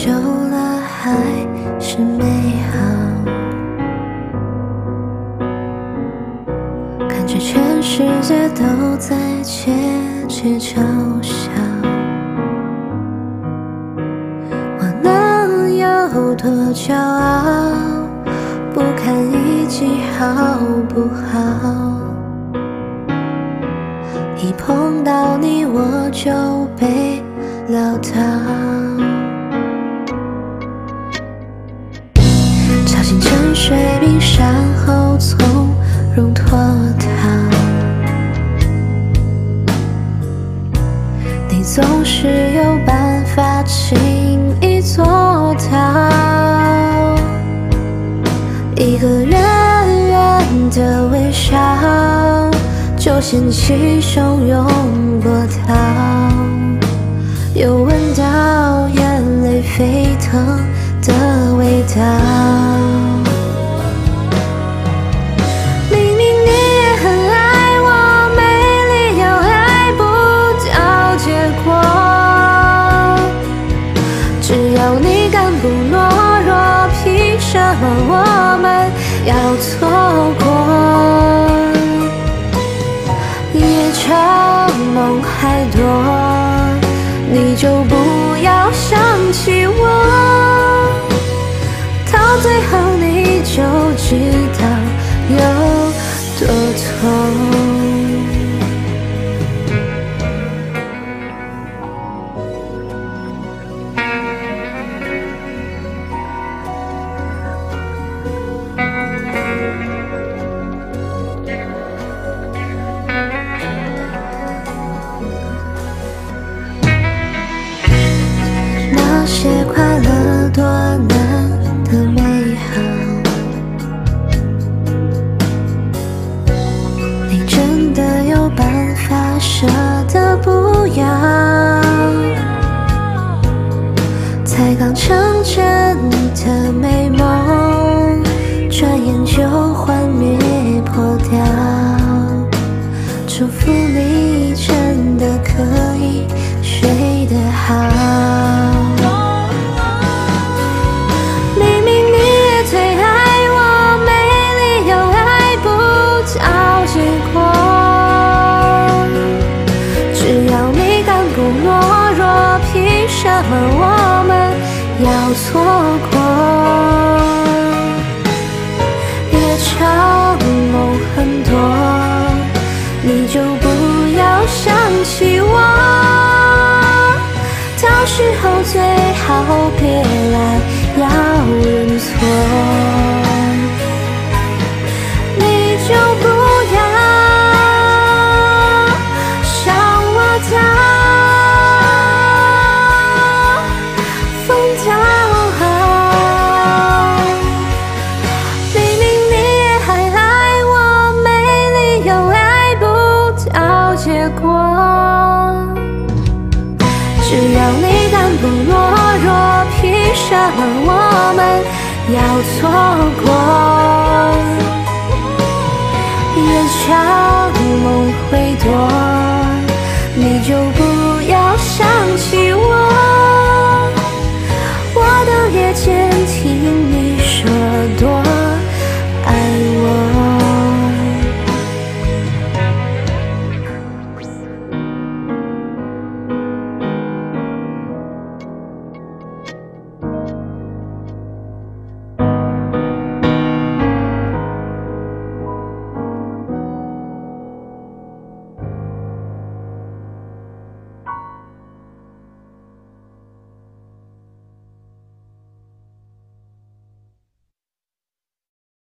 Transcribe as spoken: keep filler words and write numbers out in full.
久了还是美好，感觉全世界都在窃窃嘲笑，我能有多骄傲？不堪一击好不好？一碰到你我就被撂倒，跳进沉水冰山后从容脱逃，你总是有办法轻易做到，一个圆圆的微笑就掀起汹涌波涛，又闻到眼泪沸腾的味道。明明你也很爱我，没理由爱不到结果。只要你敢不懦弱，凭什么我们要错过？夜长梦还多，你就不要想起我，到最后你就知道有多痛。那些快乐多难的美好，你真的有办法舍得不要？才刚成真的美梦，转眼就幻灭破掉。祝福你真的可以睡得好。什么我们要错过？夜长梦很多，你就不要想起我，到时候最好别来要认错，你就不要想我到结果，只要你敢不懦弱，凭什么我们要错过？夜长梦会多，你就不